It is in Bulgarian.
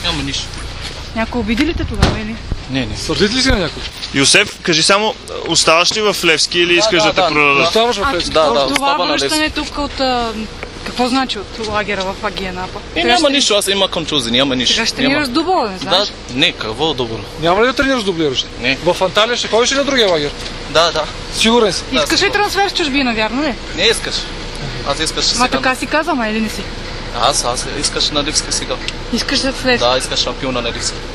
Няма нищо. Някой обиди ли те тогава или? Не. Сърдит ли си на някой? Йосеф, кажи само, оставаш ли в Левски или искаш да те продадат? Оставаш в Левски? Това връщане тук от... Какво значи от лагера в Агиенапа? Няма нищо, аз има контузии, няма нищо. Сега ще тренираш дубъл, не знаеш? Не, какво дубъл? Няма ли да тренираш дублираш? Не. В Анталия ще ходиш ли на другия лагер? Да. Сигурен си? Искаш ли трансфер с чужбина, вярно ли? Не искаш. Аз искаш сега. Ма така си казвам, или не си? Аз искаш на Левски сега. Искаш да в Левски? Да, искаш шампиона на Левски.